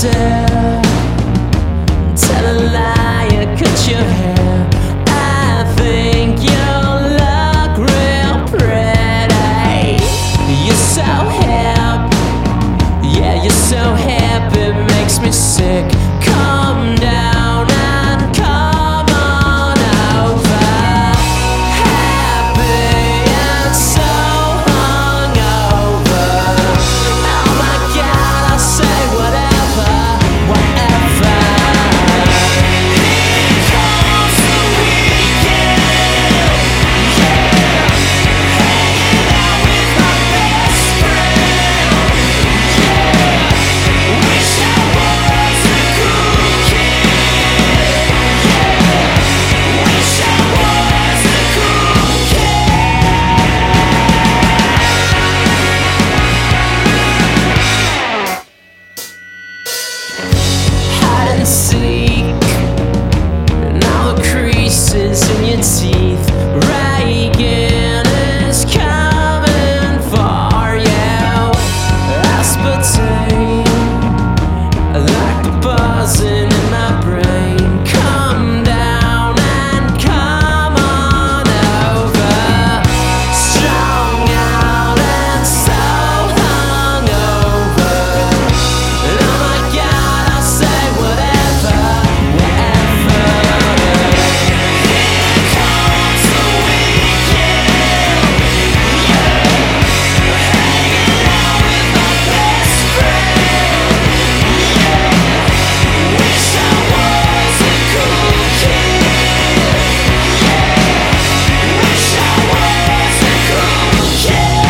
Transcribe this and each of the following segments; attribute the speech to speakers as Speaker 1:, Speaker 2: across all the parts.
Speaker 1: stare, tell a liar, cut your hair. I think you look real pretty. You're so hip, yeah, you're so hip, it makes me sick. Calm down and come on over. Happy and so hungover. Oh my God, I'll say whatever, whatever. Here comes the weekend, yeah. Hanging out with my best friend, yeah. Wish I was a cool kid, yeah. Wish I was a cool kid. Hide and seek, and all the creases in your teeth. Reagan is coming for you. Aspartame, like the buzzing in my brain. Come down and come on over. Strung out and so hungover. And oh my God, I'll say whatever, whatever. Here comes the weekend, yeah. Hanging out with my best friend, yeah. Wish I was a cool kid, yeah. Wish I was a cool kid.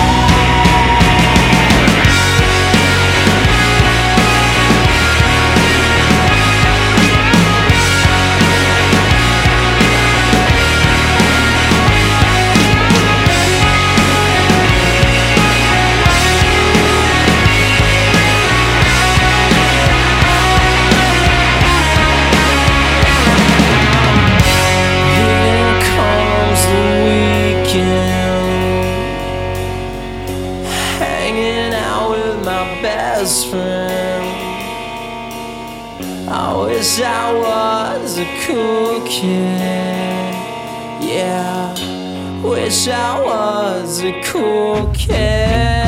Speaker 1: Here comes the weekend, hanging out with my best friend. I wish I was a cool kid, yeah. Wish I was a cool kid.